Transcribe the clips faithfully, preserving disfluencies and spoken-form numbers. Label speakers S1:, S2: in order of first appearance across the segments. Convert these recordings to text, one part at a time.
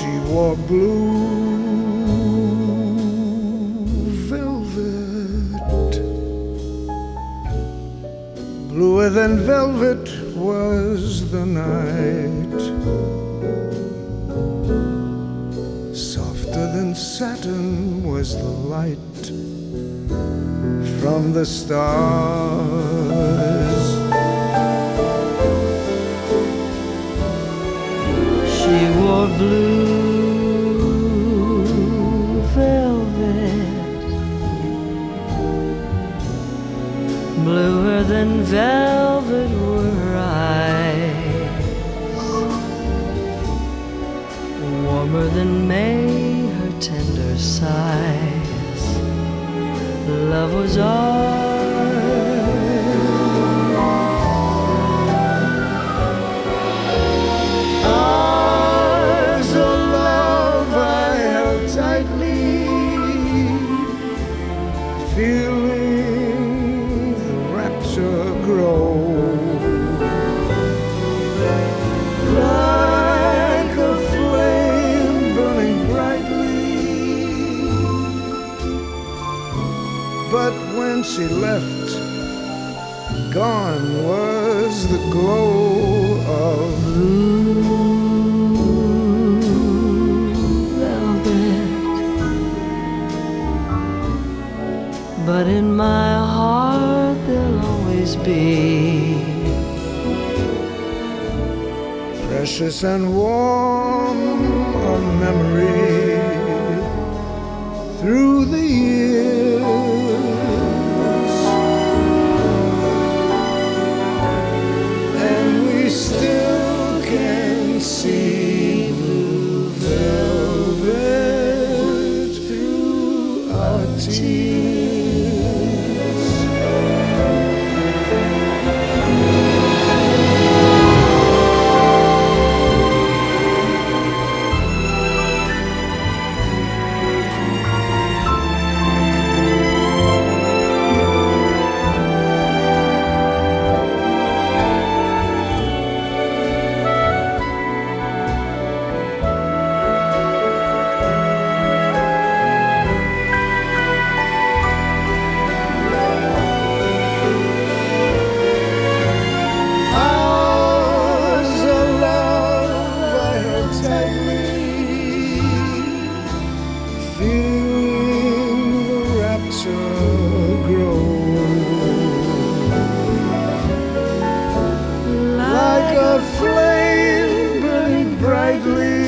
S1: she wore blue velvet. Bluer than velvet was the night, softer than satin was the light from the stars.
S2: She wore blue velvet, bluer than velvet were her eyes, warmer than May her tender sighs. Love was ours.
S1: Feeling the rapture grow, like a flame burning brightly. But when she left, gone was the glow of blue
S2: velvet. But in my heart there'll always be
S1: precious and warm a memory through the years, and we still can see blue velvet through our tears. Feeling the rapture grow, like a flame burning brightly.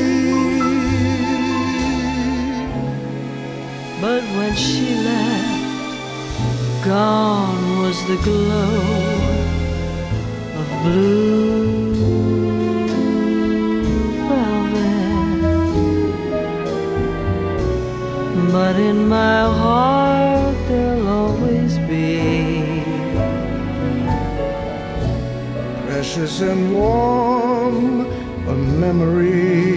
S2: But when she left, gone was the glow of blue velvet. But in my heart there'll always be
S1: precious and warm a memory